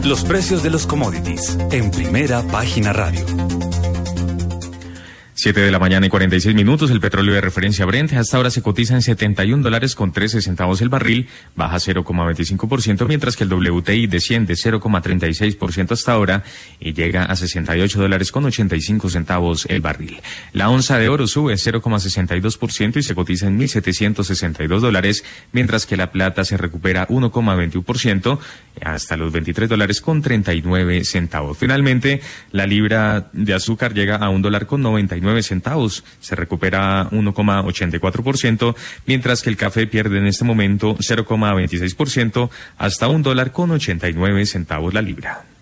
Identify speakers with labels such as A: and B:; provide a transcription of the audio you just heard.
A: Los precios de los commodities en Primera Página Radio.
B: 7:46 a.m. El petróleo de referencia Brent hasta ahora se cotiza en $71.13 el barril, baja 0,25%, mientras que el WTI desciende 0,36% hasta ahora y llega a $68.85 el barril. La onza de oro sube 0,62% y se cotiza en $1.762, mientras que la plata se recupera 1,21% hasta los $23.39. Finalmente, la libra de azúcar llega a $1.99, se recupera 1,84%, mientras que el café pierde en este momento 0,26% hasta $1.89 la libra.